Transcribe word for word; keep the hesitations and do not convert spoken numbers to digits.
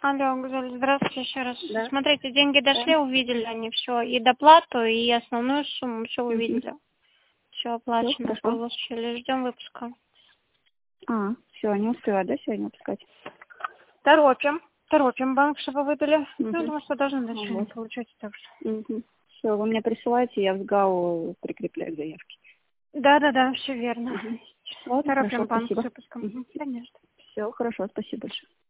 Алло, Гузель, здравствуйте еще раз. Да. Смотрите, деньги дошли, Да. увидели они все, и доплату, и основную сумму, все Мгм. увидели. Все Всё, оплачено, хорошо. получили, ждем выпуска. А, все, не успеваю, да, сегодня выпускать? Торопим, торопим банк, чтобы выдали. Мгм. Ну, думаю, что должны Ну, дальше вот. получать так же. Угу. Все, вы мне присылаете, я в ГАУ прикрепляю к заявке. Да-да-да, все верно. Угу. Ладно, Торопим хорошо, банк с спасибо. выпуском. Угу. Конечно. Все, хорошо, спасибо большое.